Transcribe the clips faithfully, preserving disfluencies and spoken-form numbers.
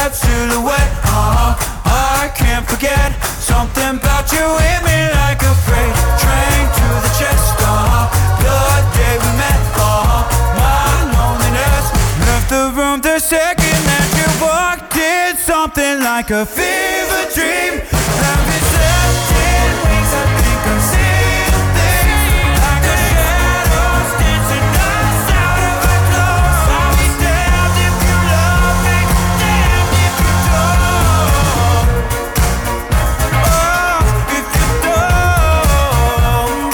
that silhouette. Uh-huh, I can't forget. Something about you hit me like a freight train to the chest. Uh-huh, the day we met. Uh-huh, my loneliness left the room the second that you walked in. Something like a fever dream. I've been slept in wings. I think I'm seeing things like a shadow dancing us out of our clothes. I'll be damned if you love me, damned if you don't. Oh, if you don't.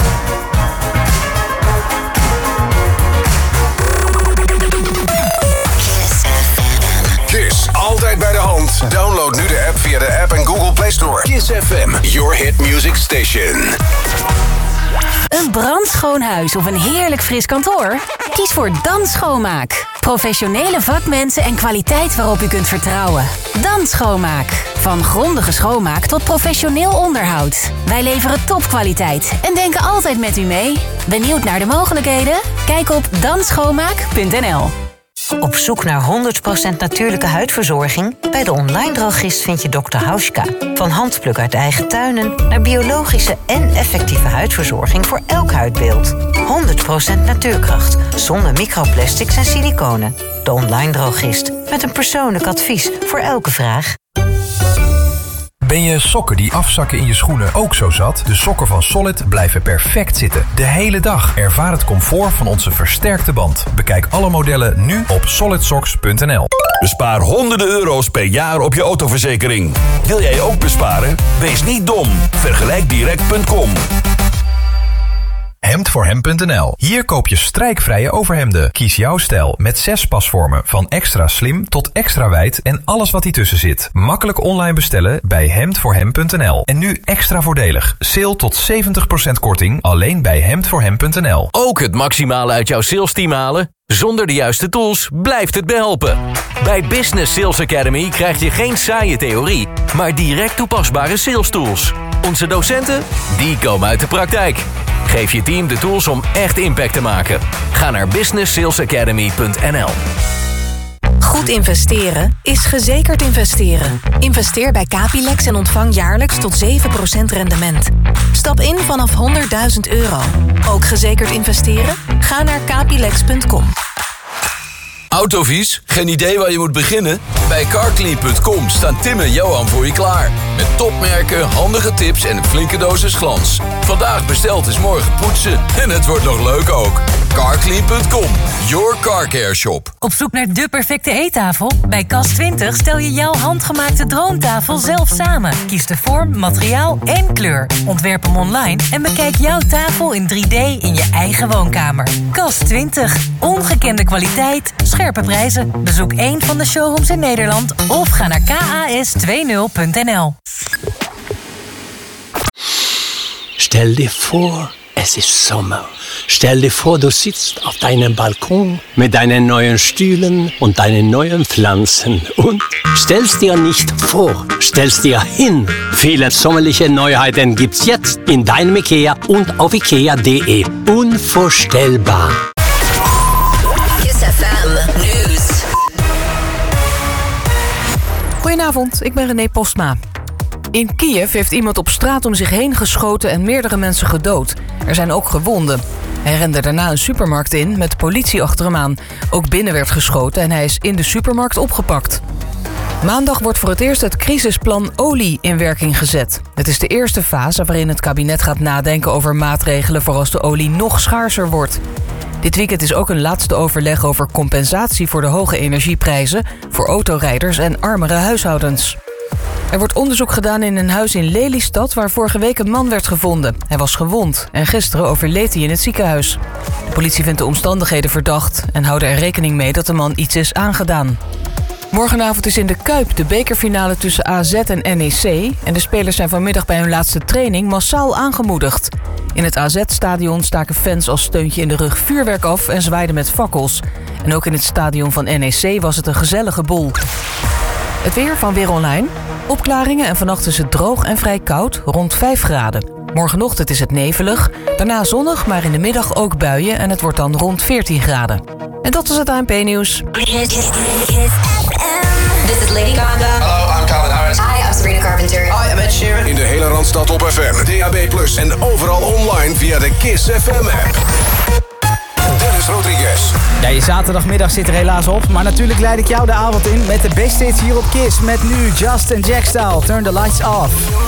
Kiss, altijd bij de hand. Download nu de app via de App en Google Play Store. Kiss F M, your hit music station. Een brandschoon huis of een heerlijk fris kantoor? Kies voor Dan Schoonmaak. Professionele vakmensen en kwaliteit waarop u kunt vertrouwen. Dan Schoonmaak. Van grondige schoonmaak tot professioneel onderhoud. Wij leveren topkwaliteit en denken altijd met u mee. Benieuwd naar de mogelijkheden? Kijk op dan schoonmaak punt n l. Op zoek naar honderd procent natuurlijke huidverzorging? Bij de online drogist vind je dokter Hauschka. Van handpluk uit eigen tuinen naar biologische en effectieve huidverzorging voor elk huidbeeld. honderd procent natuurkracht, zonder microplastics en siliconen. De online drogist, met een persoonlijk advies voor elke vraag. Ben je sokken die afzakken in je schoenen ook zo zat? De sokken van Solid blijven perfect zitten. De hele dag. Ervaar het comfort van onze versterkte band. Bekijk alle modellen nu op solid socks punt n l. Bespaar honderden euro's per jaar op je autoverzekering. Wil jij ook besparen? Wees niet dom. vergelijk direct punt com. hemd voor hem punt n l. Hier koop je strijkvrije overhemden. Kies jouw stijl met zes pasvormen. Van extra slim tot extra wijd en alles wat ertussen zit. Makkelijk online bestellen bij hemd voor hem punt n l. En nu extra voordelig. Sale tot zeventig procent korting alleen bij hemd voor hem punt n l. Ook het maximale uit jouw sales team halen? Zonder de juiste tools blijft het behelpen. Bij Business Sales Academy krijg je geen saaie theorie, maar direct toepasbare sales tools. Onze docenten, die komen uit de praktijk. Geef je team de tools om echt impact te maken. Ga naar business sales academy punt n l. Goed investeren is gezekerd investeren. Investeer bij Capilex en ontvang jaarlijks tot zeven procent rendement. Stap in vanaf honderdduizend euro. Ook gezekerd investeren? Ga naar capilex punt com. Autovies? Geen idee waar je moet beginnen? Bij carclean punt com staan Tim en Johan voor je klaar. Met topmerken, handige tips en een flinke dosis glans. Vandaag besteld is morgen poetsen. En het wordt nog leuk ook. carclean punt com, your car care shop. Op zoek naar de perfecte eettafel? Bij Kas twintig stel je jouw handgemaakte droomtafel zelf samen. Kies de vorm, materiaal en kleur. Ontwerp hem online en bekijk jouw tafel in drie D in je eigen woonkamer. Kas twintig. Ongekende kwaliteit, scherpe prijzen. Bezoek één van de showrooms in Nederland of ga naar k a s twintig punt n l. Stell dir vor, es ist Sommer. Stell dir vor, du sitzt auf deinem Balkon mit deinen neuen Stühlen und deinen neuen Pflanzen und stellst dir nicht vor, stellst dir hin. Viele sommerliche Neuheiten gibt's jetzt in deinem IKEA und auf ikea punt d e. Unvorstellbar. Kiss F M News. Goedenavond, ik ben René Postma. In Kiev heeft iemand op straat om zich heen geschoten en meerdere mensen gedood. Er zijn ook gewonden. Hij rende daarna een supermarkt in met politie achter hem aan. Ook binnen werd geschoten en hij is in de supermarkt opgepakt. Maandag wordt voor het eerst het crisisplan olie in werking gezet. Het is de eerste fase waarin het kabinet gaat nadenken over maatregelen voor als de olie nog schaarser wordt. Dit weekend is ook een laatste overleg over compensatie voor de hoge energieprijzen voor autorijders en armere huishoudens. Er wordt onderzoek gedaan in een huis in Lelystad waar vorige week een man werd gevonden. Hij was gewond en gisteren overleed hij in het ziekenhuis. De politie vindt de omstandigheden verdacht en houdt er rekening mee dat de man iets is aangedaan. Morgenavond is in de Kuip de bekerfinale tussen A Z en N E C... en de spelers zijn vanmiddag bij hun laatste training massaal aangemoedigd. In het A Z-stadion staken fans als steuntje in de rug vuurwerk af en zwaaiden met fakkels. En ook in het stadion van N E C was het een gezellige boel. Het weer van Weer Online. Opklaringen en vannacht is het droog en vrij koud, rond vijf graden. Morgenochtend is het nevelig, daarna zonnig, maar in de middag ook buien... en het wordt dan rond veertien graden. En dat was het A N P-nieuws. This is Lady Gaga Zaanstad op F M, D A B plus, en overal online via de Kiss F M app. Dennis Rodriguez. Ja, je zaterdagmiddag zit er helaas op, maar natuurlijk leid ik jou de avond in met de beste hits hier op Kiss. Met nu Just and Jack Style, Turn the Lights Off.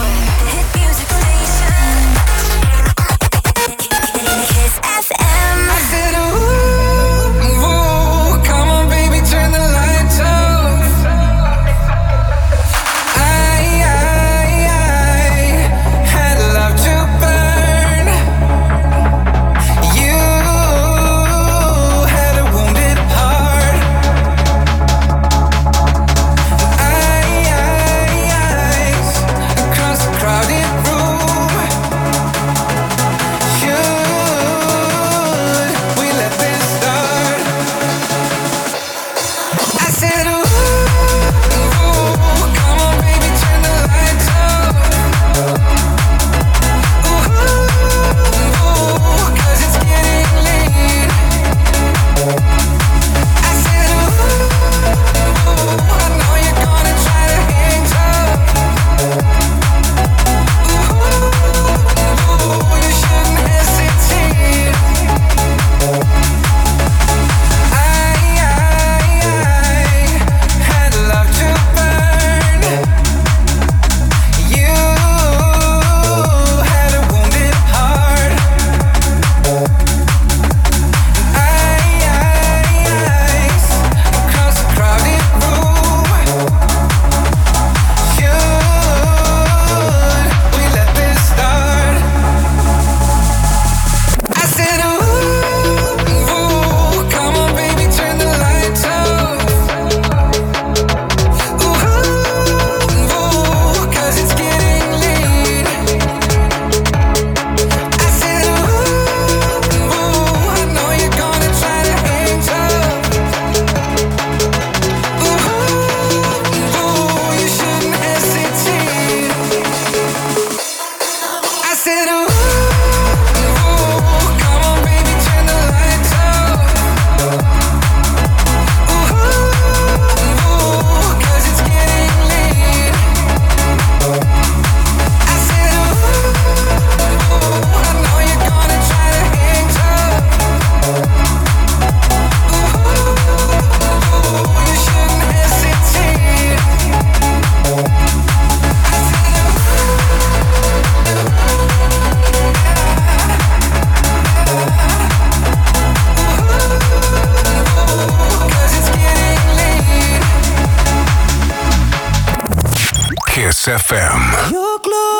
F M. You're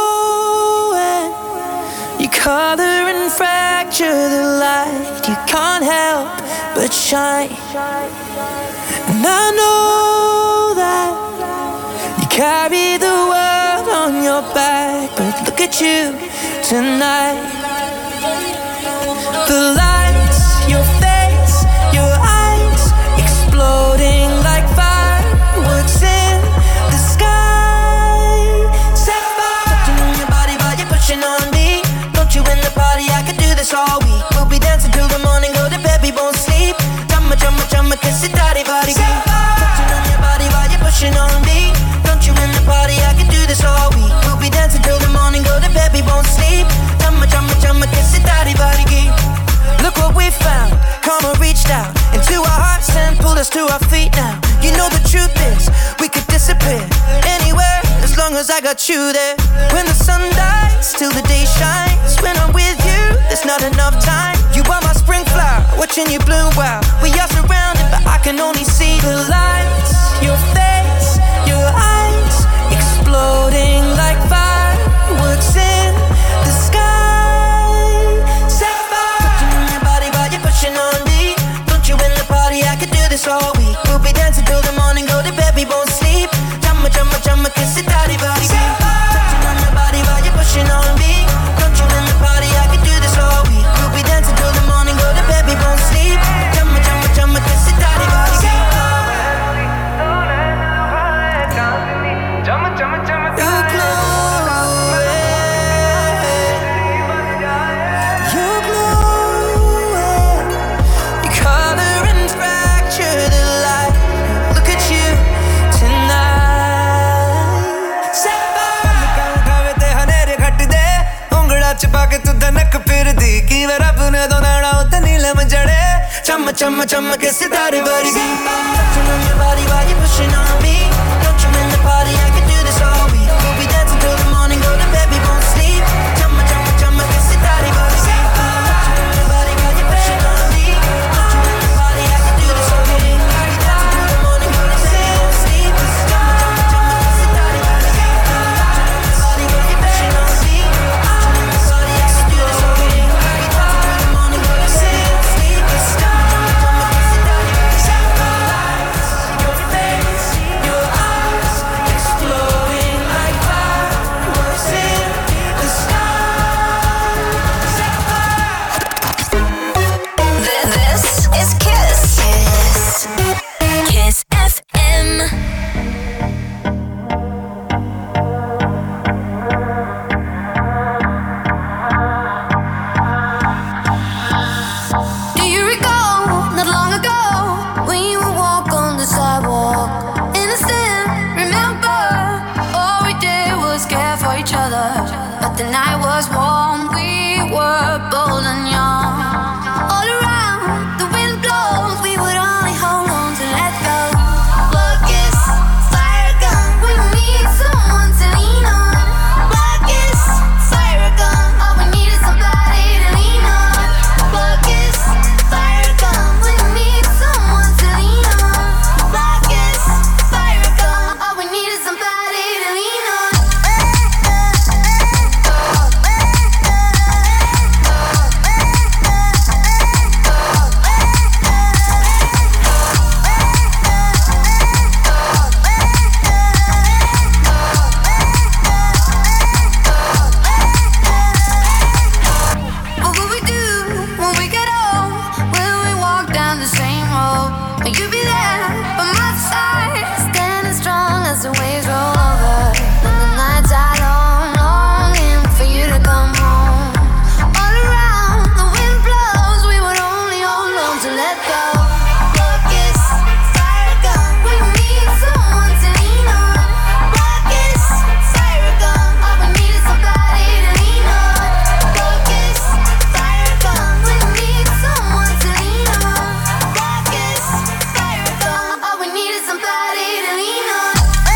glowing, you color and fracture the light. You can't help but shine. And I know that you carry the world on your back, but look at you tonight. The lights, your face, your eyes, exploding like fireworks in the sky. Set fire. Touching on your body while you're pushing on me. Don't you in the party, I could do this all week. We'll be dancing till the morning, go to bed, we won't sleep. Chumma, chumma, chumma, kiss it, daddy, body. Touching on your body while you're pushing on me. Don't you in the party, I could do this all week. We'll be dancing till the morning, go to bed, we won't sleep. Chumma, chumma, chumma, kiss it, daddy, body. Look what we found, karma reached out into our hearts and pulled us to our feet now. You know the truth is, we could disappear anywhere as long as I got you there. When the sun dies, till the day shines. When I'm with you, there's not enough time. You are my spring flower, watching you bloom wild. We are surrounded, but I can only see the lights. Your face, your eyes, exploding like fireworks in the sky. On me, don't you in the party, I could do this all week. We'll be dancing till the morning, go to bed, we won't sleep. Chumma, chumma, chumma, kiss it, daddy, body. Touching on your body while you're pushing on me. Don't you in the party, I could do this all week. We'll be dancing till the morning, go to bed, we won't sleep. Chumma, chumma, chumma, kiss it, daddy, body. Chumma, chumma, chumma, you're glowing. You're glowing. The chumma, chumma, che sitaré varigi. Touching on your body while you're pushing on me. Don't you in the party, I can do this all week. We'll be dancing till the morning, go to bed, we won't sleep. Chumma, chumma, chumma, che sitaré varigi. Touching on your body while you're pushing on me. Don't you in the party, I can do this all week. We'll be dancing till the morning, go to bed, we won't sleep. Chumma, chumma, chumma, che sitaré varigi. Touching on your body while you're pushing on me. Don't you in the party, I can do this all week. We'll be dancing till the morning, go to bed, we won't sleep. Chumma, chumma, chumma, che sitaré varigi. Your face, your eyes, exploding like fireworks in the sky. This is Kiss. Kiss. Kiss F M. Do you recall, not long ago, we would walk on the sidewalk? Innocent, remember, all we did was care for each other. But the night was warm, we were bold and young. All around, the wind blows, we would only hold on to let go. Blood kiss, fire gun, we need someone to lean on. Blood kiss, fire gun, all we need is somebody to lean on. Blood kiss, fire gun, we need someone to lean on. Blood kiss, fire gun, all we need is somebody to lean on. What will we do when we get old? Will we walk down the same road? Will you be there by my side, standing strong as the waves roll over? When the nights are long, longing for you to come home. All around, the wind blows, we would only hold on to let go. Blood kiss, fire gun, we need someone to lean on. Blood kiss, fire gun, all we need is somebody to lean on. Blood kiss, fire gun, we need someone to lean on. Blood kiss, fire gun, all we need is somebody to lean on.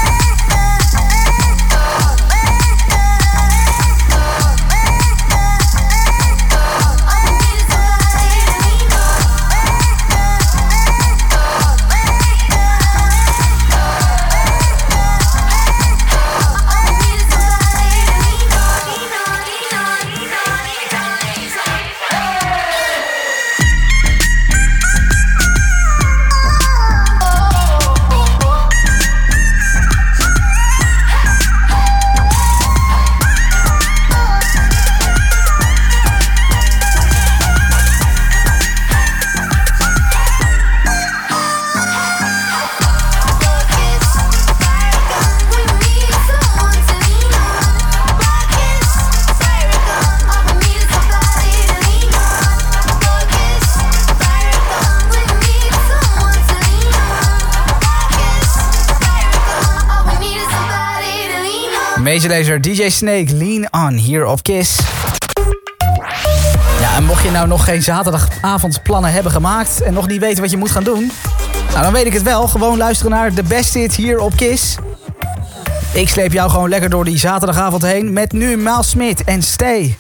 Major Lazer, D J Snake, Lean On, hier op Kiss. Ja, en mocht je nou nog geen zaterdagavondplannen hebben gemaakt en nog niet weten wat je moet gaan doen, nou, dan weet ik het wel. Gewoon luisteren naar de beste hit hier op Kiss. Ik sleep jou gewoon lekker door die zaterdagavond heen met nu Miles Smith en Stay.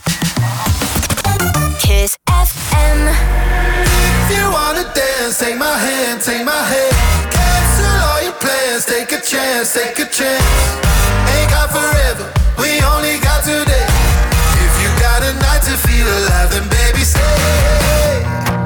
Kiss F M. If you wanna dance, take my hand, take my hand. Cancel all your plans, take a chance, take a chance. Ain't got forever, we only got today. If you got a night to feel alive, then baby stay.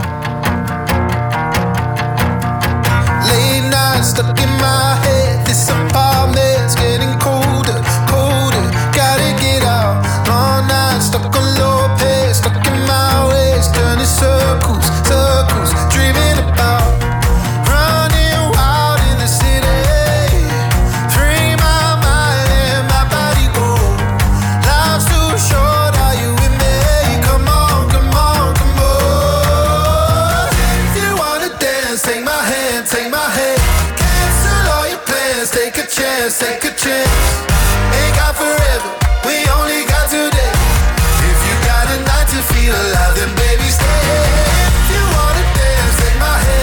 Late nights stuck in my head, this apartment's getting colder, colder. Gotta get out, long nights stuck on low pace, stuck in my ways, turning circles, circles, dreaming about running wild in the city. Free my mind and my body go. Life's too short, are you with me? Come on, come on, come on. If you wanna dance, take my hand, take my hand. Cancel all your plans, take a chance, take a chance. Ain't got forever, we only got today. If you got a night to feel alive, then baby stay. If you wanna dance, take my hand.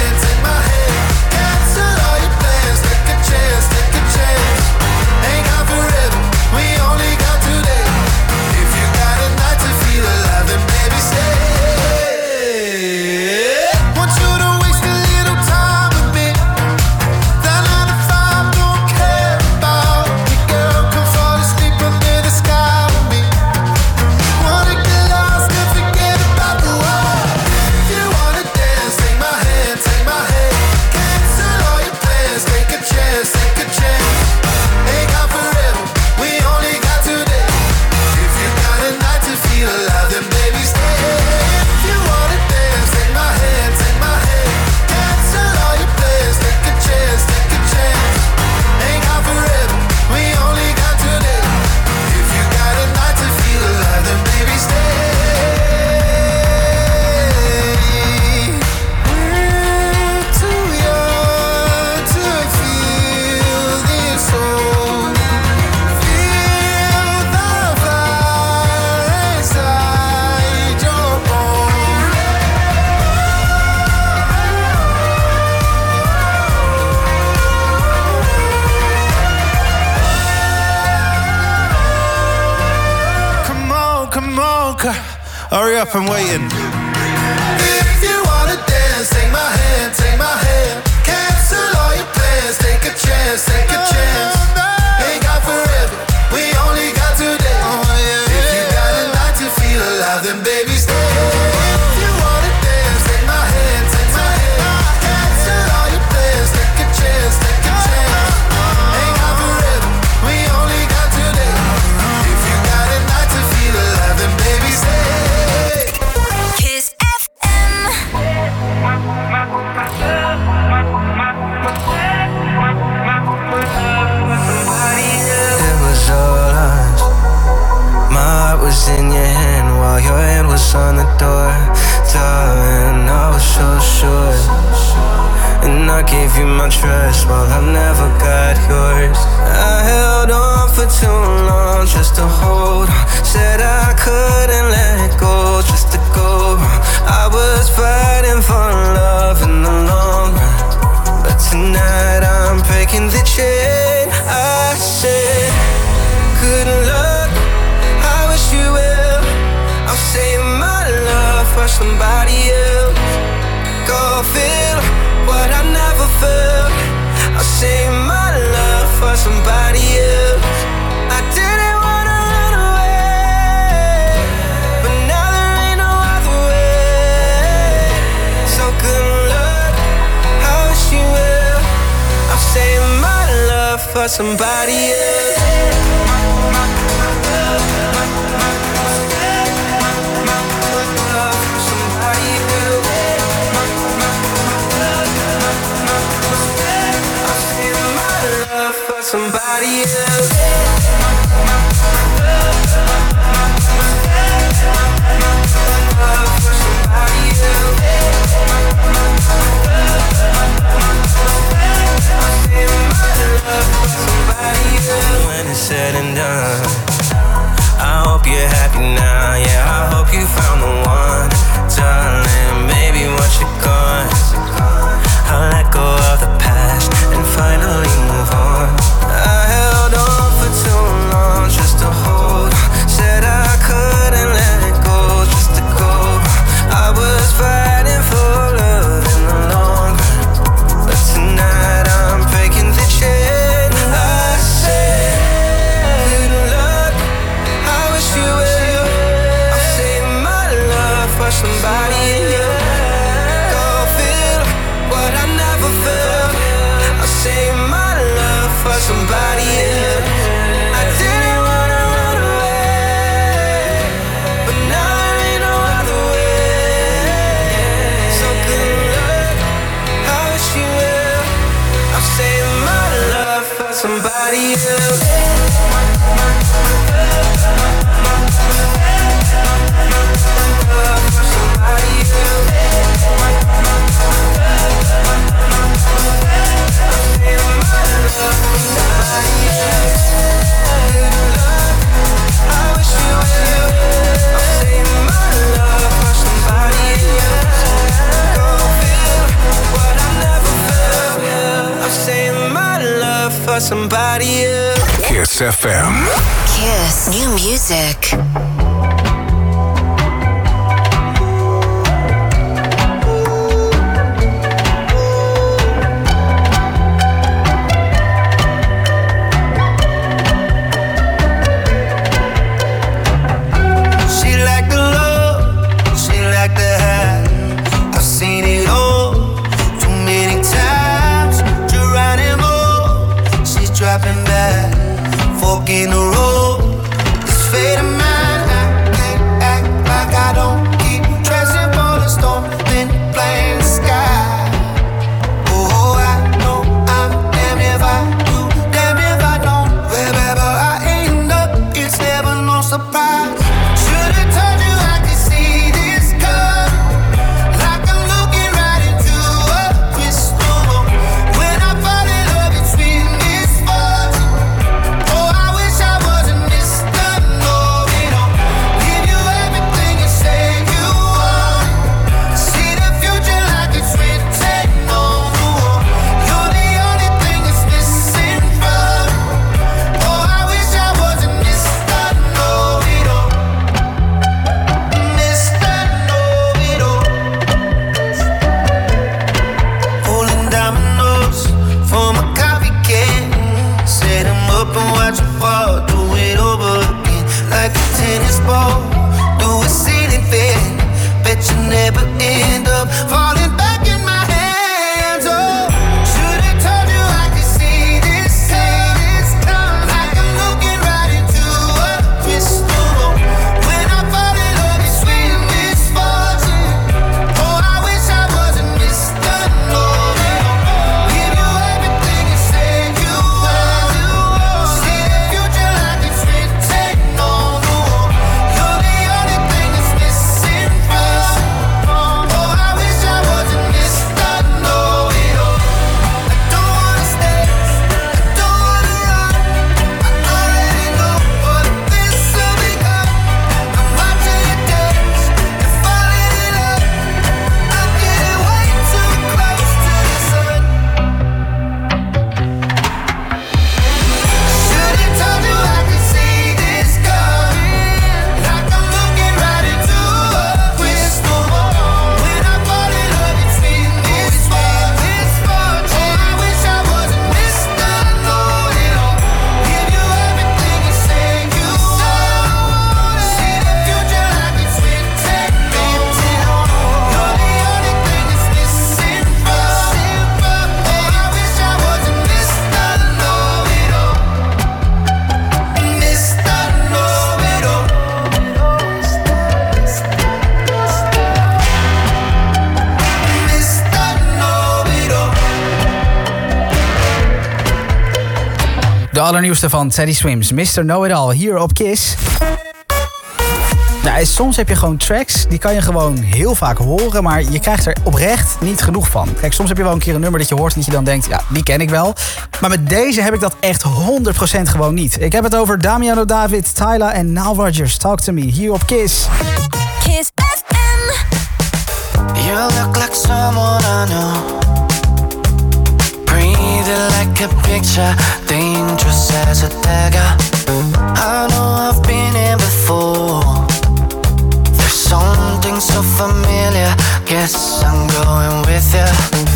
girl, hurry up, I'm waiting. If you wanna dance, take my hand, take my hand. Cancel all your plans, take a chance, take a chance. Ain't got forever, we only got today. If you got a night to feel alive, then baby stay. If you wanna dance, take my hand, take my hand. Cancel all your plans, take a chance, take a chance. Ain't got forever, we only got today. If you got a night to feel alive, then baby stay. Kiss F M. It was all us. My heart was in your hand while your hand was on the door. Darling, I was so sure. And I gave you my trust while I never got yours. I held on for too long just to hold on. Said I couldn't let go just to go. I was fighting for love in the long run. But tonight I'm breaking the chain. I said, good luck, I wish you well. I'll save my love for somebody else. Go feel what I never felt. I'll save my love for somebody else. I didn't wanna run away, but now there ain't no other way. So good luck, I wish you well. I'll save my love for somebody else. Somebody else. When it's said and done, I hope you're happy now. Yeah, I hope you found the one, darling. Maybe once you're gone, I'll let go of the past and finally move on. I held on for too long just to hold on. Said I couldn't let go just to go. I was fighting for love in the long run, but tonight I'm breaking the chain. I said, good luck, I wish you well. I'll save my love for somebody else. Go feel what I never felt. I'll save my love for somebody else. I didn't wanna run away, but now there ain't no other way. So good luck, I wish you well. I'll save my love for somebody else. For somebody else. Somebody else. Kiss F M. Kiss. New music. She like the love, she like the high. I've seen it all too many times. Geronimo, she's dropping back, fork in the road. It's fate of mine. I can't act like I don't keep dressing for the storm, then playing the sky. Oh, I know I'm damn if I do, damn if I don't. Wherever I end up, it's never no surprise. Should've told you I could see this coming, like I'm looking right into a crystal ball. When I fall in love, it's been this fortune. Oh, I wish I wasn't Mister Know-it-all. Give you everything you say you allernieuwste van Teddy Swims, mister Know-It-All, hier op Kiss. Nou, soms heb je gewoon tracks, die kan je gewoon heel vaak horen, maar je krijgt er oprecht niet genoeg van. Kijk, soms heb je wel een keer een nummer dat je hoort en dat je dan denkt, ja, die ken ik wel. Maar met deze heb ik dat echt honderd procent gewoon niet. Ik heb het over Damiano David, Tyla en Nile Rodgers. Talk to me, hier op Kiss. Kiss F M. You look like someone I know. Breathing like a picture, dangerous as a dagger. I know I've been here before. There's something so familiar. Guess I'm going with you.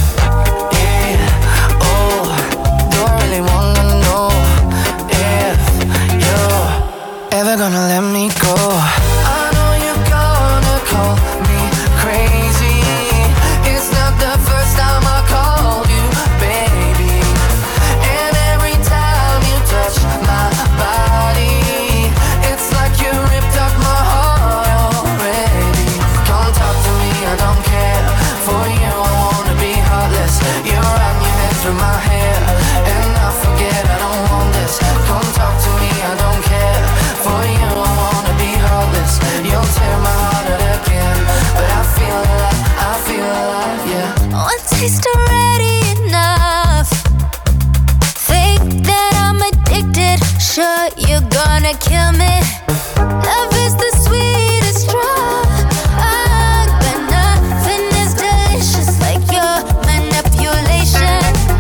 Yeah, oh, don't really wanna know if you're ever gonna let me go. I know you're gonna call me crazy. It's not the first time I called you, baby. And every time you touch my body, it's like you ripped up my heart already. Come talk to me, I don't care. For you, I wanna be heartless. You run your head through my hair, and I forget I don't want this. Come talk to me, I don't care. For you, I wanna be heartless. You'll tear my heart out again, but I feel alive, I feel alive, yeah. One taste already enough. Think that I'm addicted. Sure, you're gonna kill me. Love is the sweetest drug, but nothing is delicious like your manipulation.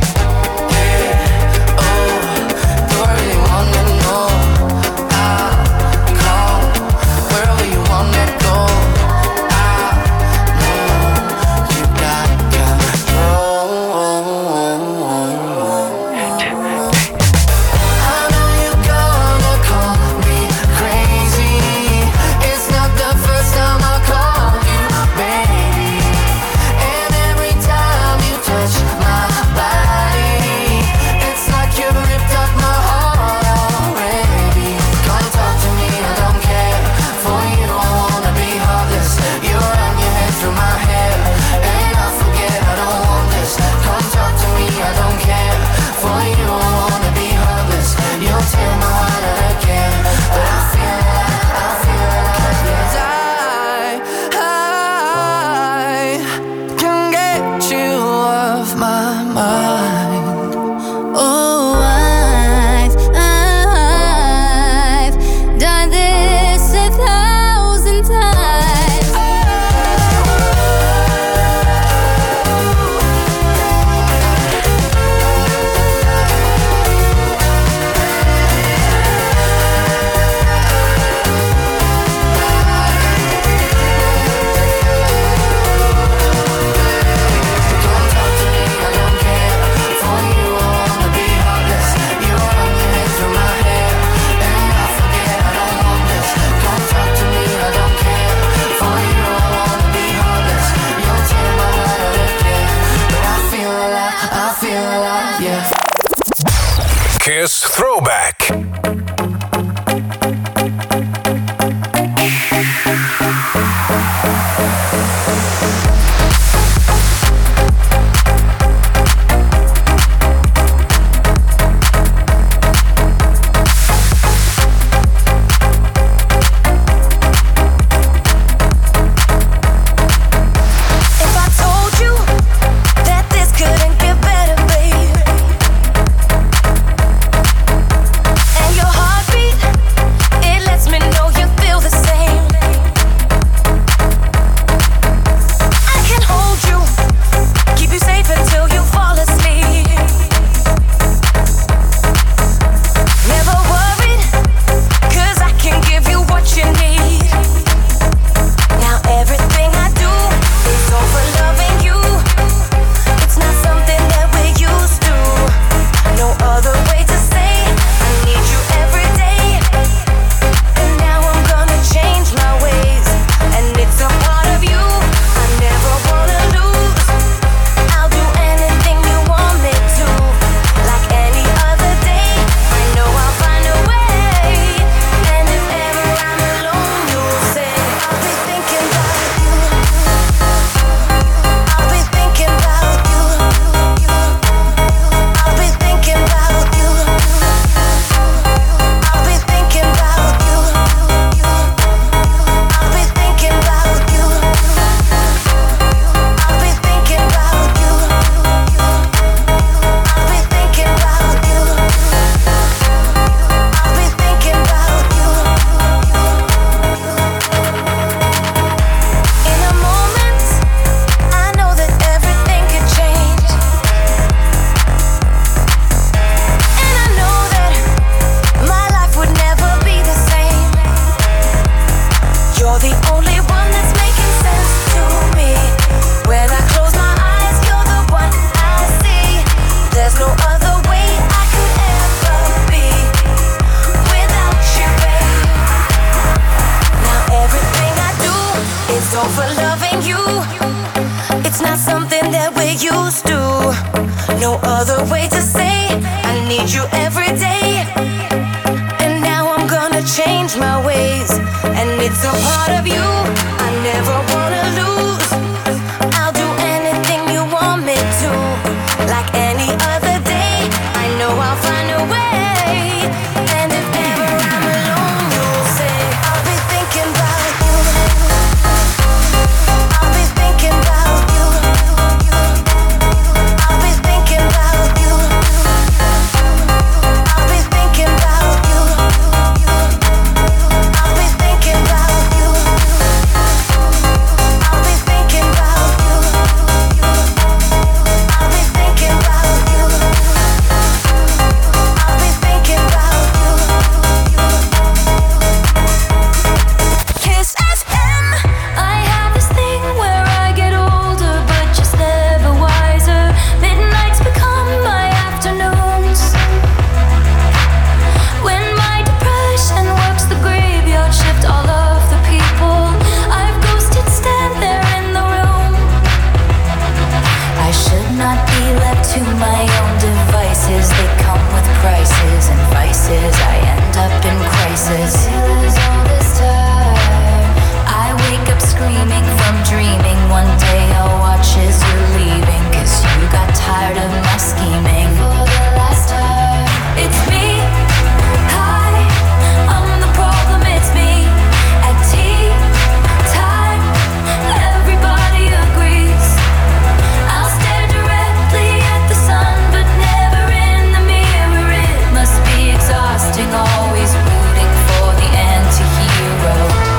Yeah, oh, don't really wanna know. I'll come wherever you wanna go. I know you got control. I know you're gonna call me crazy. It's not the first time I called you, baby. And every time you touch my body, it's like you ripped up my heart already. Come talk to me, I don't care. For you, I wanna be heartless. You run your head through my hair, and I forget I don't want this. Come talk to me, I don't care. For you, I wanna be heartless. You'll tear my heart out again, but I feel alive, I feel alive, yes. I, I can get you off my mind. Oh, I've, I've done this a thousand times. Kiss Throwback. If I told you that this couldn't get better, baby, we used to. No other way to say I need you every day. And now I'm gonna change my ways, and it's a part of you I never wanna lose. I'll do anything you want me to. Like any other day, I know I'll find a way. And if ever I'm alone, you'll say I'll be thinking about you. I'll be thinking about you. I'll be thinking about you. I'll be thinking about you. I'll be thinking about you. I'll be thinking about you. I'll be thinking about you. I'll be thinking about you. Kiss F M. I have this thing where I get older, but just never wiser. Midnights become my afternoons. When my depression works the graveyard shift, all of the people I've ghosted stand there in the room. I should not be left to my own devices. They come with prices and vices. I end up in crisis. All this time, I wake up screaming from dreaming. One day I'll watch as you're leaving, 'cause you got tired of my scheming. For the last time, it's me. Hi, I'm the problem, it's me. At tea time, everybody agrees. I'll stare directly at the sun, but never in the mirror. It must be exhausting, always rooting for the anti-hero.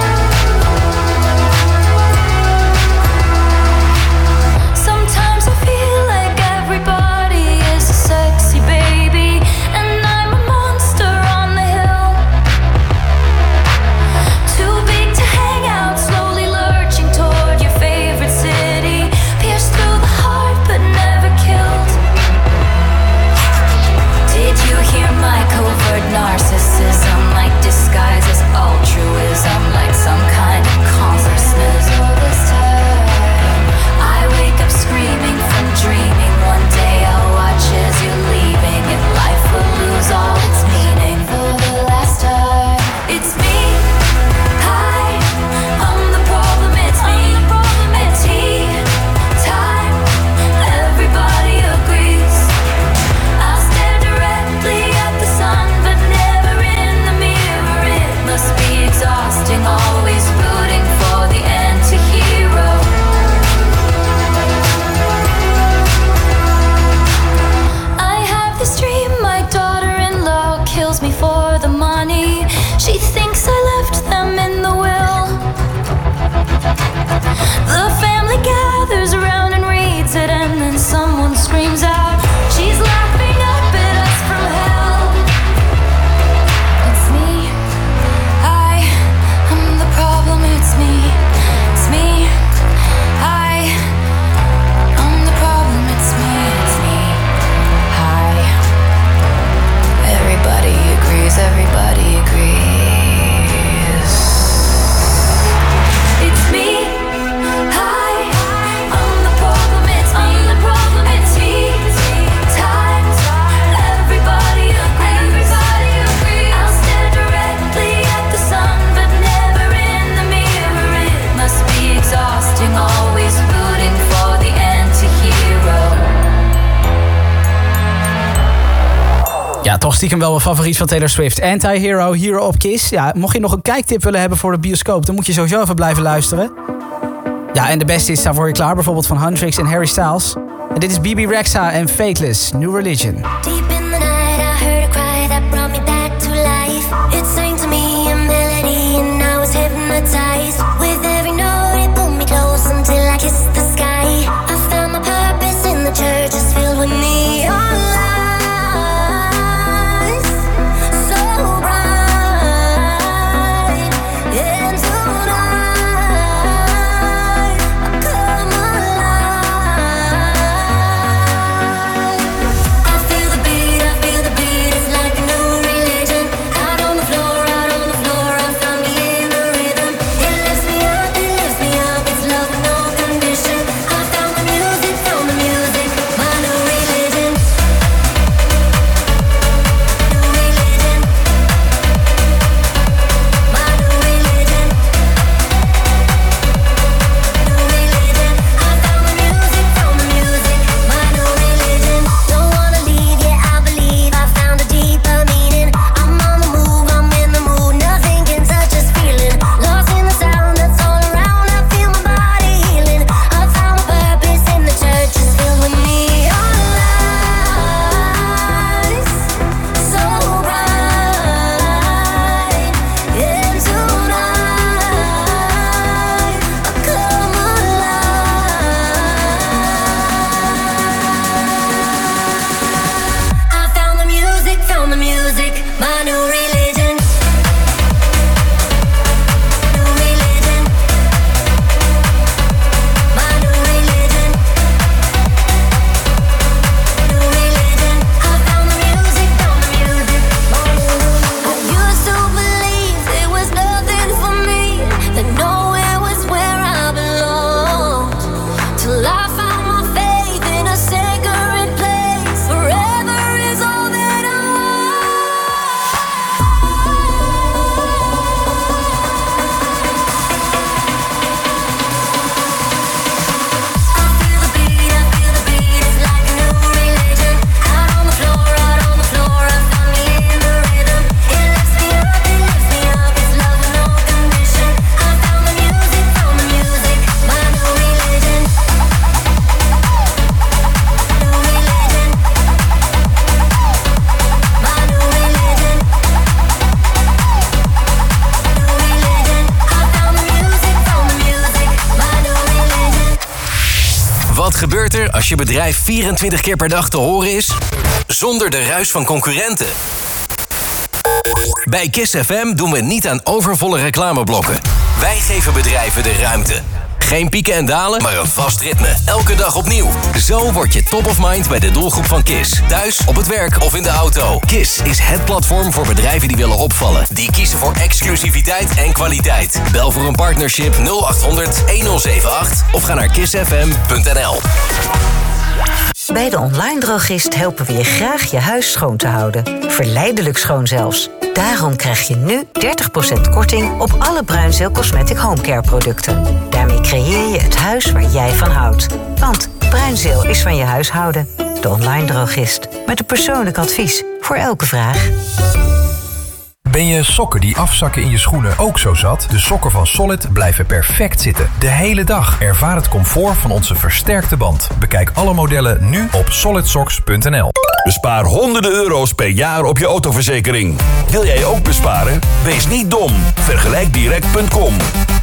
Sometimes I feel like everybody is a sexy baby, and I'm a monster on the hill. Too big to hang out, slowly lurching toward your favorite city. Pierced through the heart, but never killed. Did you hear my covert narcissism? Like disguise as altruism, like some kind of consciousness. All this time, I wake up screaming from dreaming. One day I'll watch as you're leaving, and life will lose all its meaning. For the last time, it's me. Hi, I'm the problem, it's me. At tea time, everybody agrees. I'll stare directly at the sun, but never in the mirror. It must be exhausting, always rooting for the anti-hero. I have this dream, my daughter-in-law kills me for the money. She thinks I left them in the will. The family gathers around and reads it, and then someone screams out, she's laughing up at us from hell. It's me. I am the problem, it's me. It's me. I am the problem, it's me. It's me. Hi. Everybody agrees, everybody agrees. It's me. Hi. I'm the problem, it's me. I'm the problem, it's me. Time. Everybody agrees. Everybody agrees. I'll stare directly at the sun, but never in the mirror. It must be exhausting, always rooting for the anti-hero. Ja, toch stiekem wel een favoriet van Taylor Swift. Anti-Hero, hier op Kiss. Ja, mocht je nog een kijktip willen hebben voor de bioscoop, dan moet je sowieso even blijven luisteren. Ja, en de beste is daarvoor je klaar. Bijvoorbeeld van Huntrix en Harry Styles. En dit is B B Rexha en Fateless, New Religion. Deep in the night, I heard a cry that brought me back to life. It sang to me a melody, and I was hypnotized. With every note, it pulled me close until I kissed the sky. I found my purpose in the church, it's filled with neon lights, so bright. And tonight, I come alive. I feel the beat. Wat gebeurt er als je bedrijf vierentwintig keer per dag te horen is? Zonder de ruis van concurrenten. Bij Kiss F M doen we niet aan overvolle reclameblokken. Wij geven bedrijven de ruimte. Geen pieken en dalen, maar een vast ritme. Elke dag opnieuw. Zo word je top of mind bij de doelgroep van Kiss. Thuis, op het werk of in de auto. Kiss is het platform voor bedrijven die willen opvallen. Die kiezen voor exclusiviteit en kwaliteit. Bel voor een partnership nul acht honderd honderd acht of ga naar kiss f m punt n l. Bij de Online Drogist helpen we je graag je huis schoon te houden. Verleidelijk schoon zelfs. Daarom krijg je nu dertig procent korting op alle Bruinzeel Cosmetic Homecare producten. Daarmee creëer je het huis waar jij van houdt. Want Bruinzeel is van je huishouden. De Online Drogist. Met een persoonlijk advies voor elke vraag. Ben je sokken die afzakken in je schoenen ook zo zat? De sokken van Solid blijven perfect zitten. De hele dag. Ervaar het comfort van onze versterkte band. Bekijk alle modellen nu op solid socks punt n l. Bespaar honderden euro's per jaar op je autoverzekering. Wil jij ook besparen? Wees niet dom. Vergelijk direct punt com.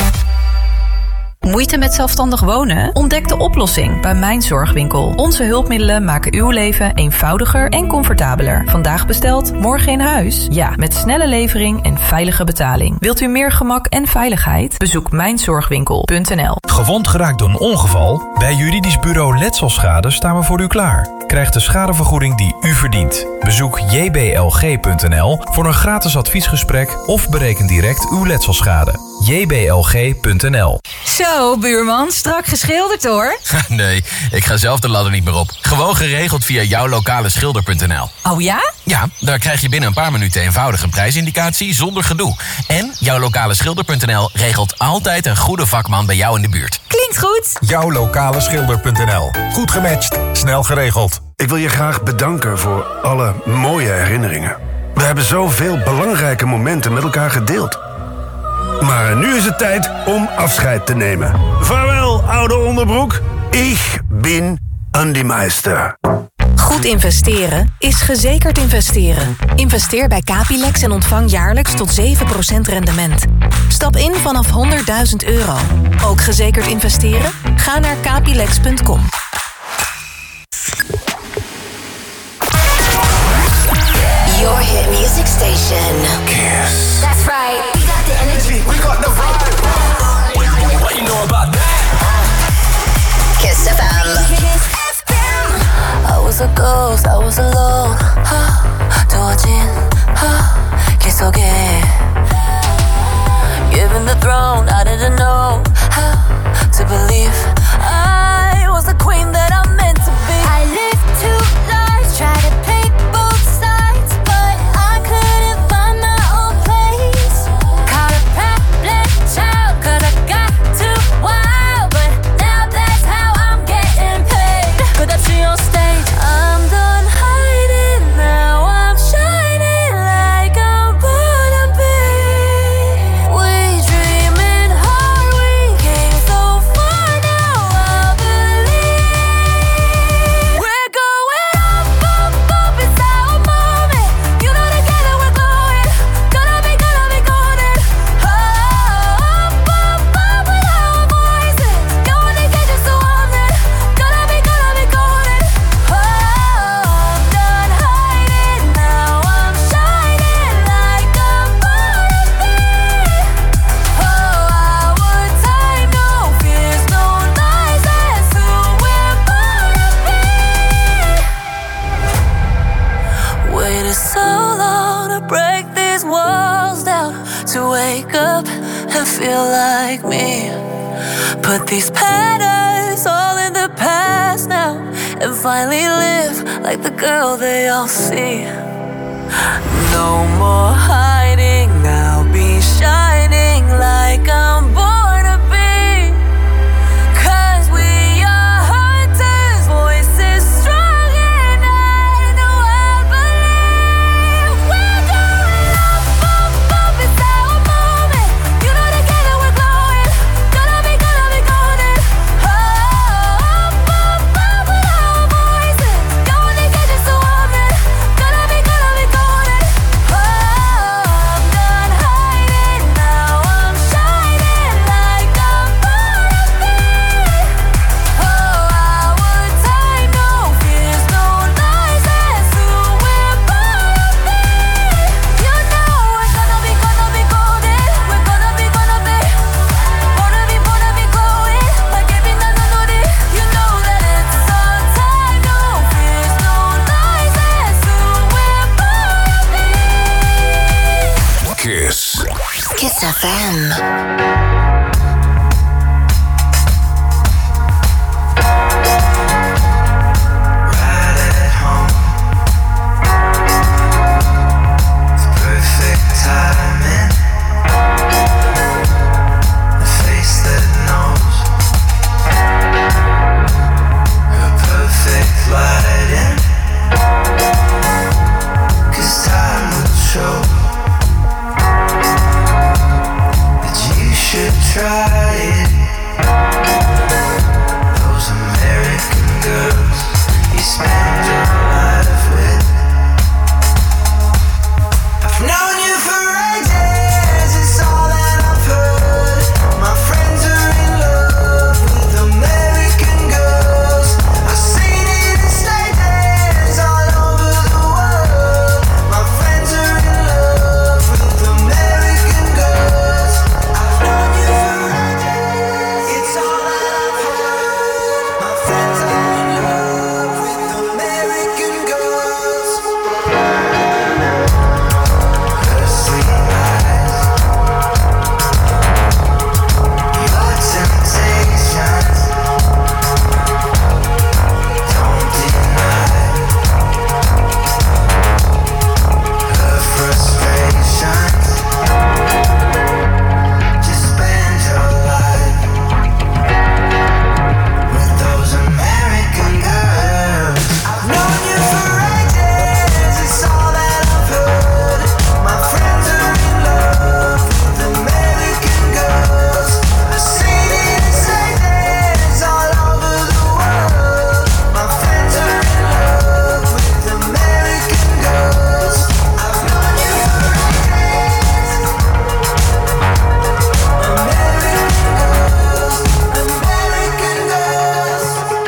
Moeite met zelfstandig wonen? Ontdek de oplossing bij Mijn Zorgwinkel. Onze hulpmiddelen maken uw leven eenvoudiger en comfortabeler. Vandaag besteld, morgen in huis? Ja, met snelle levering en veilige betaling. Wilt u meer gemak en veiligheid? Bezoek mijn zorgwinkel punt n l. Gewond geraakt door een ongeval? Bij juridisch bureau Letselschade staan we voor u klaar. Krijg de schadevergoeding die u verdient. Bezoek j b l g punt n l voor een gratis adviesgesprek of bereken direct uw letselschade. j b l g punt n l. Zo, buurman, strak geschilderd hoor. Nee, ik ga zelf de ladder niet meer op. Gewoon geregeld via jouw lokale schilder punt n l. Oh ja? Ja, daar krijg je binnen een paar minuten eenvoudig een prijsindicatie zonder gedoe. En jouw lokale schilder punt n l regelt altijd een goede vakman bij jou in de buurt. Klinkt goed. jouw lokale schilder punt n l. Goed gematcht, snel geregeld. Ik wil je graag bedanken voor alle mooie herinneringen. We hebben zoveel belangrijke momenten met elkaar gedeeld. Maar nu is het tijd om afscheid te nemen. Vaarwel, oude onderbroek. Ik ben Andy Meister. Goed investeren is gezekerd investeren. Investeer bij Capilex en ontvang jaarlijks tot zeven procent rendement. Stap in vanaf honderdduizend euro. Ook gezekerd investeren? Ga naar capilex punt com. Your hit music station. Kiss. That's right. We got the energy. We got the vibe. What you know about that? Kiss F M. Kiss F M. I was a ghost, I was alone. 두어진 기속에 given the throne, I didn't know how to believe I was the queen that I'm meant to be. I lived two lives, tried to play both sides, but I couldn't find my own place. Caught a problem child, cause I got too wild, but now that's how I'm getting paid. 끝없이 on stage, I'm done hiding, now I'm shining like I'm born to be. We dreaming hard, we came so far, now I believe. We're going up, up, up, it's our moment. You know together we're going, gonna be, gonna be golden. Oh, up, up, up with our voices. Going to get you so on it. Gonna be, gonna be golden. Oh, I'm done hiding, now I'm shining like I'm born to be. Oh, our time, no fears, no lies, that's who we're born to be. waited so long to break these walls down, to wake up and feel like me. Put these patterns all in the past now, and finally live like the girl they all see. No more hiding, I'll be shining like I'm born to be. 'Cause we are hunters, voices strong and I know I believe. We're going up, up, up, it's our moment. You know together we're glowing, gonna be, gonna be golden. Oh, up, up, up with our voices, going to get you so on it. Gonna be, gonna be golden. Oh, Kiss F M. Try it. Those American girls you spend your life with. I've known you for ages, it's all that I've heard. My friends are in love with American girls. I've seen it in stages all over the world. My friends are in love with American girls. I've known you for it's all that I've heard. My friends are in love with American girls. Her sweet eyes, your temptations, don't deny her frustrations. Just spend your life with those American girls. I've known you for ages, it's all that I've heard. My friends are in love with American girls. I've seen it in stages all over the world. My friends are in love with American girls. I've known you for ages. American girls, American girls.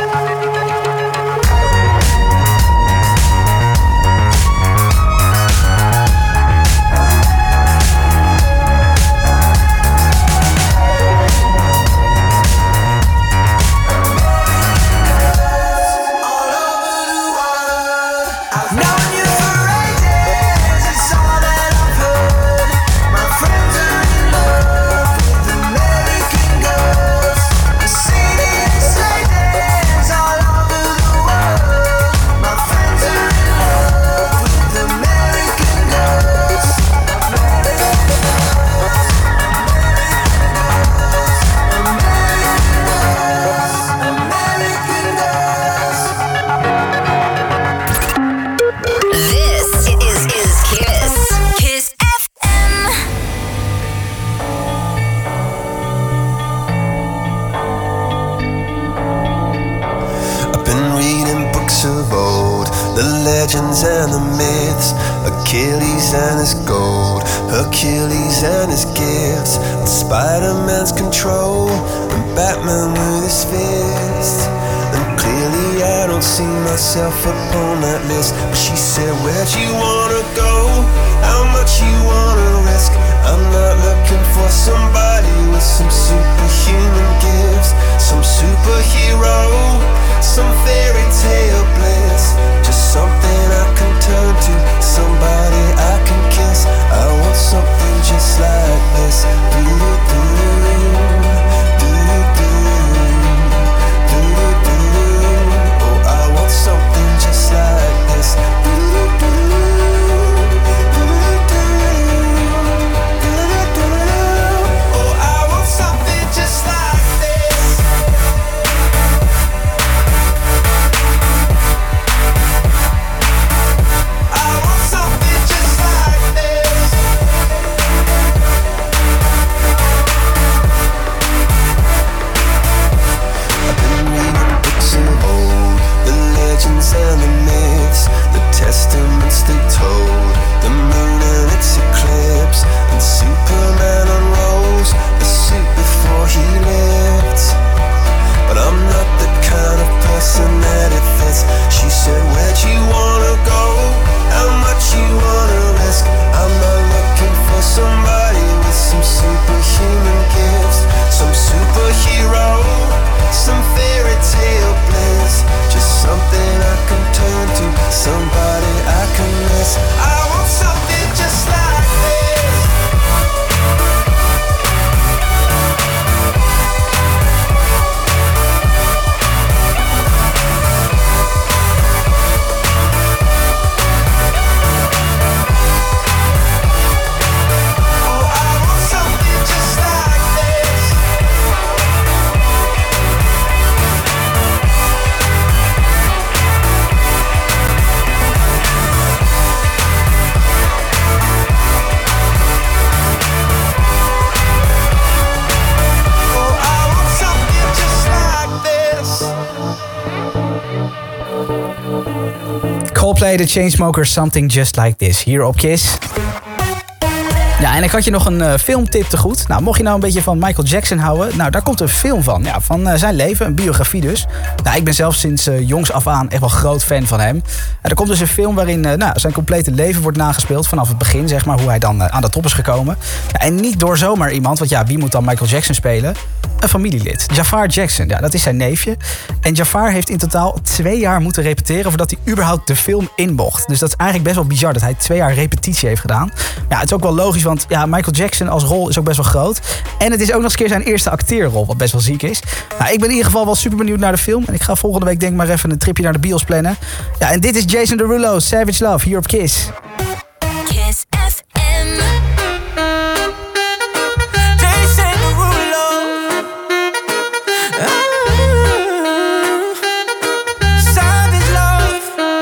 I've known you for ages, it's all that I've heard. My friends are in love with American girls. I've seen it in stages all over the world. My friends are in love with American girls. American girls, American girls. This is is Kiss. Kiss F M. I've been reading books of old, the legends and the myths, Achilles and his gold, Hercules and his gifts, and Spider-Man's control, and Batman with his fist. And clearly I don't see myself upon that list. But she said, where'd you wanna go? How much you wanna risk? I'm not looking for somebody with some superhuman gifts, some superhero, some fairy tale bliss. Just something I can turn to, somebody I can kiss. I want something just like this. Do-do-do-do, do-do-do, do-do-do. Oh, I want something just like this. Do-do-do, do-do-do. Coldplay, The Chainsmokers, Something Just Like This. Hier op Kiss. Ja, en ik had je nog een uh, filmtip te goed. Nou, mocht je nou een beetje van Michael Jackson houden... Nou, daar komt een film van. Ja, van uh, zijn leven, een biografie dus. Nou, ik ben zelf sinds uh, jongs af aan echt wel groot fan van hem. En er komt dus een film waarin uh, nou, zijn complete leven wordt nagespeeld... vanaf het begin, zeg maar, hoe hij dan uh, aan de top is gekomen. Ja, en niet door zomaar iemand, want ja, wie moet dan Michael Jackson spelen? Een familielid. Jafar Jackson, ja, dat is zijn neefje. En Jafar heeft in totaal twee jaar moeten repeteren... voordat hij überhaupt de film in mocht. Dus dat is eigenlijk best wel bizar dat hij twee jaar repetitie heeft gedaan. Ja, het is ook wel logisch, want ja, Michael Jackson als rol is ook best wel groot. En het is ook nog eens een keer zijn eerste acteerrol, wat best wel ziek is. Nou, ik ben in ieder geval wel super benieuwd naar de film. En ik ga volgende week denk ik maar even een tripje naar de bios plannen. Ja, en dit is Jason Derulo, Savage Love, hier op Kiss. Kiss F M. Jason Derulo. Savage love.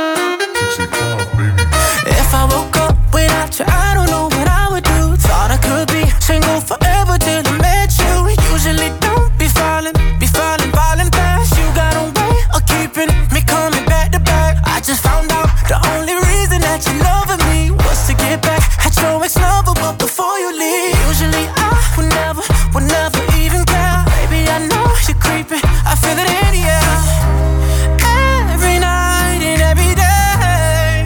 If I woke up without you, I don't know what I would do. Thought I could be single forever till I met you. Usually don't be falling, be falling, falling fast. You got a way of keeping me coming back to back. I just found out the only reason that you loving me was to get back at your ex-lover, but before you leave, usually I would never, would never even care. Baby, I know you're creeping, I feel it in the air. Every night and every day,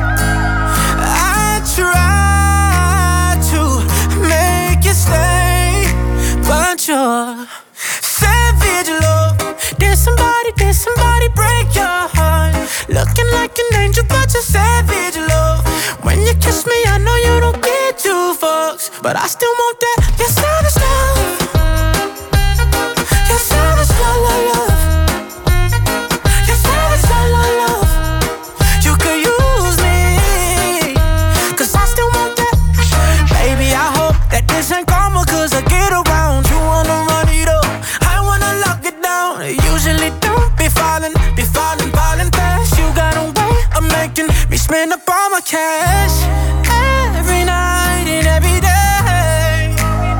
I try to make you stay, but you're savage love. Did somebody, did somebody break your heart? Looking like an angel, but you're savage love. When you kiss me, I know you don't get two fucks, but I still want that. You're savage love. You're savage love, love, love. You're savage love, love, love. You could use me, cause I still want that. Baby, I hope that this ain't karma, cause I get around. You wanna run it up, I wanna lock it down. Usually don't be falling, be falling, falling fast. You got a way of making me spend up all my cash. Every night and every day,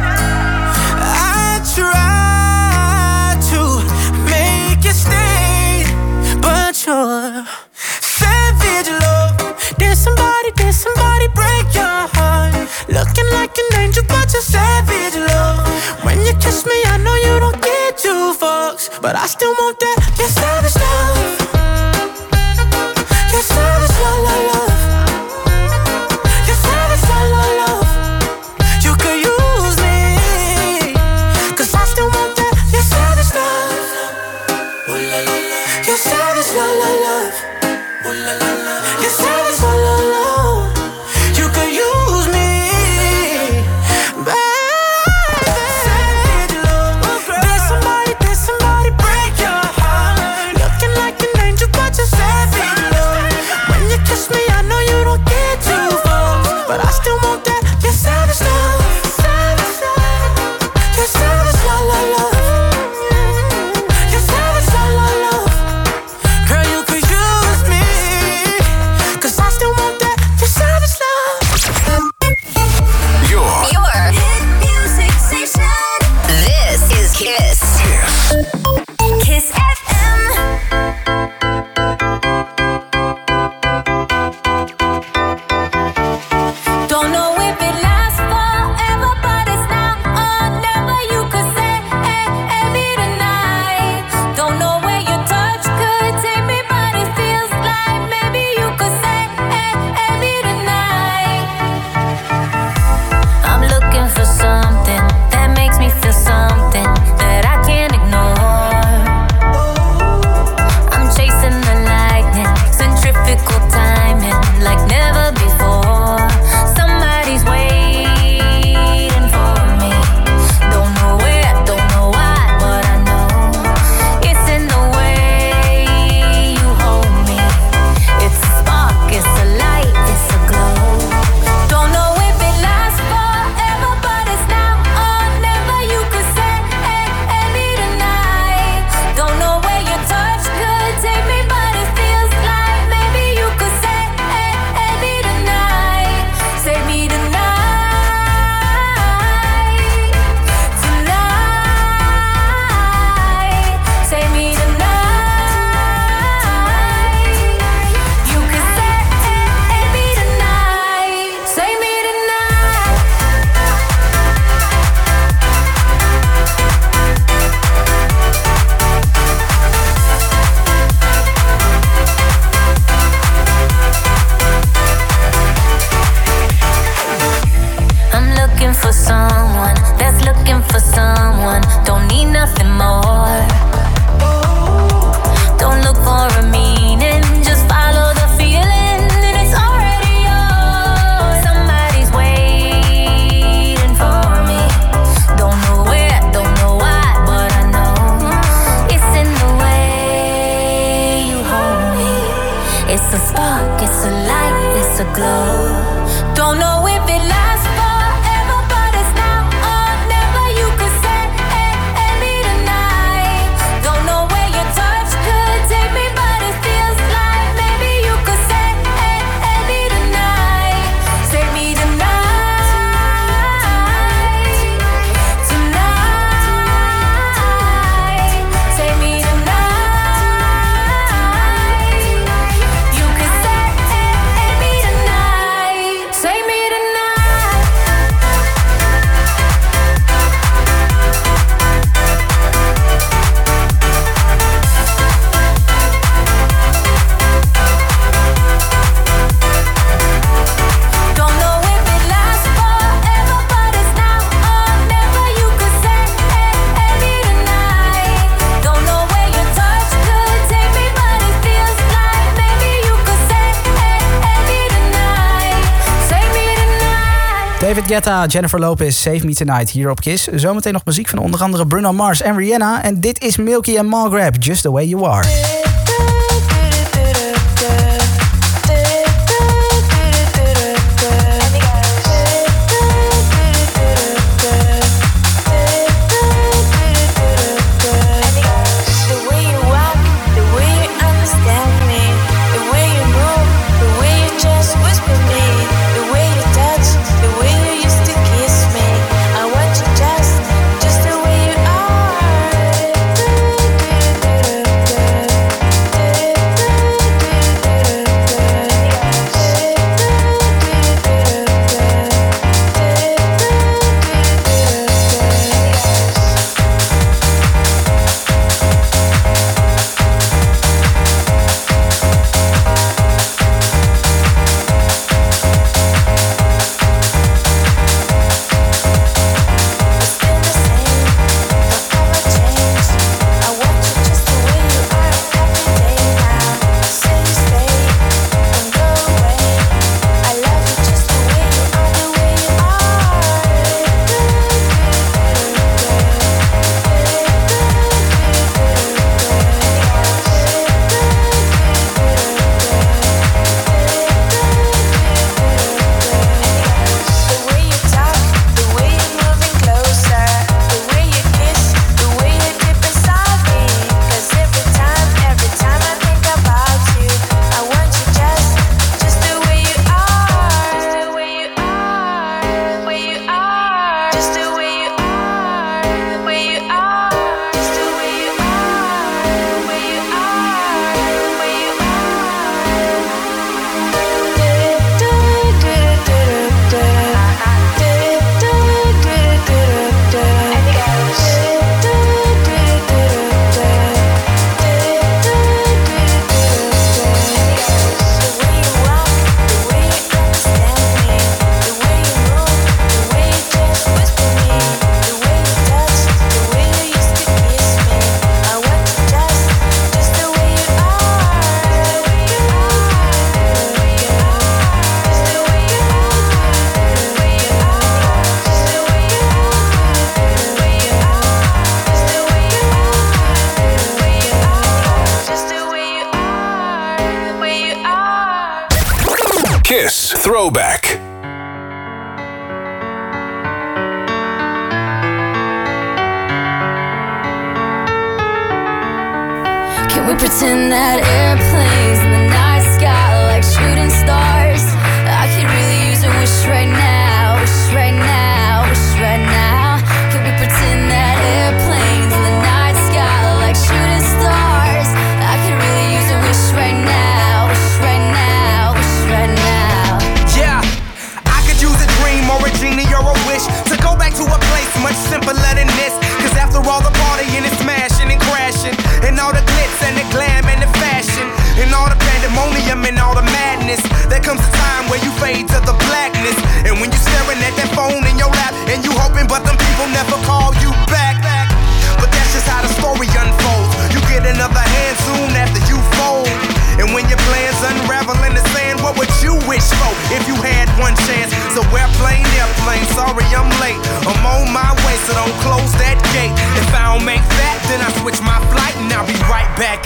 I try to make you stay, but you're savage love. Did somebody, did somebody break your heart? Looking like an angel, but you're savage love. When you kiss me, I know you don't get two fucks, but I still want that. You're savage love. You're savage love, love, love. You're savage love, love, love. You could use me, cause I still want that. You're savage love. You're savage love, love, love. You're savage love, love, love. You could use me, baby. Savage love. Did somebody, did somebody break your heart? Looking like an angel, but you're savage love. When you kiss me, I know you don't get two fucks, but I still want that. You're savage love. You're savage love, love, love. You're savage love, love, love. Girl, you could use me, cause I still want that. You're savage love. Your Your hit music station. This is Kiss. Kiss F M. Don't know if it lasts forever, but it's now or never. You could say, hey, for someone that's looking for someone. Don't need nothing more. Don't look for a meaning, just follow the feeling, and it's already yours. Somebody's waiting for me. Don't know where, don't know why, but I know it's in the way you hold me. It's a spark, it's a light, it's a glow. Don't know if it lasts forever, but it's now or never. You could say me tonight. Don't know where your touch could take me, but it feels like maybe you could say me tonight. Say me tonight, tonight. Say me tonight. You could say me tonight. Say me tonight. Don't know if it lasts forever, but it's now or never. You could say me tonight. Don't know where your touch could take me, but it feels like maybe you could say me tonight. Say me tonight. David Guetta, Jennifer Lopez, Save Me Tonight hier op Kiss. Zometeen nog muziek van onder andere Bruno Mars en Rihanna. En dit is Milky en Margrab, Just The Way You Are. The way you walk, the way you understand me, the way you move, the way you just whisper me, the way you touch, the way you used to kiss me. I want you just, just the way you are. Kiss Throwback. Can we pretend that airplanes in the night sky like shooting stars? I could really use a wish right now, wish right now, wish right now. Can we pretend that airplanes in the night sky like shooting stars? I could really use a wish right now, wish right now, wish right now. Yeah, I could use a dream or a genie or a wish to go back to a place much simpler than this. Cause after all the partying and smashing and crashing, and all the glitz and the glam and the fashion,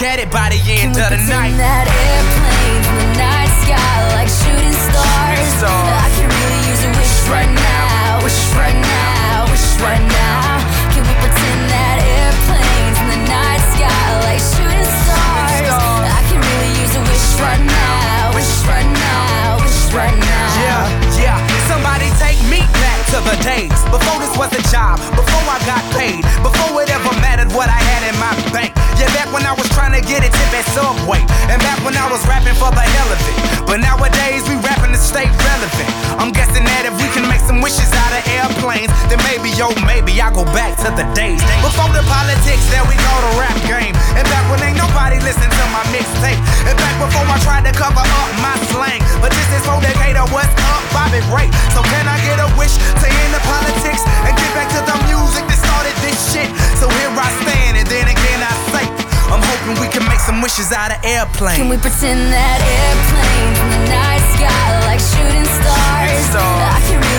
at it by the end Can we of the pretend night. that airplanes in the night sky like shooting stars? I can really use a wish right now, wish right now, wish right now. Can we pretend that airplanes in the night sky like shooting stars? I can really use a wish right now, wish right now, wish right now. Yeah, yeah. Somebody take me back to the days before this was a job, before I got paid, before it ever mattered what I had in my bank. Yeah, back when I was trying to get a tip at Subway, and back when I was rapping for the hell of it. But nowadays we rapping to stay relevant. I'm guessing that if we can make some wishes out of airplanes, then maybe, yo, maybe I go back to the days before the politics, there we go, the rap game. And back when ain't nobody listen to my mixtape, and back before I tried to cover up my slang. But this is for Decatur, what's up, Bobby Ray? So can I get a wish to end the politics and get back to the music that started this shit? So here I stand, and then again I say, I'm hoping we can make some wishes out of airplanes. Can we pretend that airplanes in the night sky like shooting stars? I can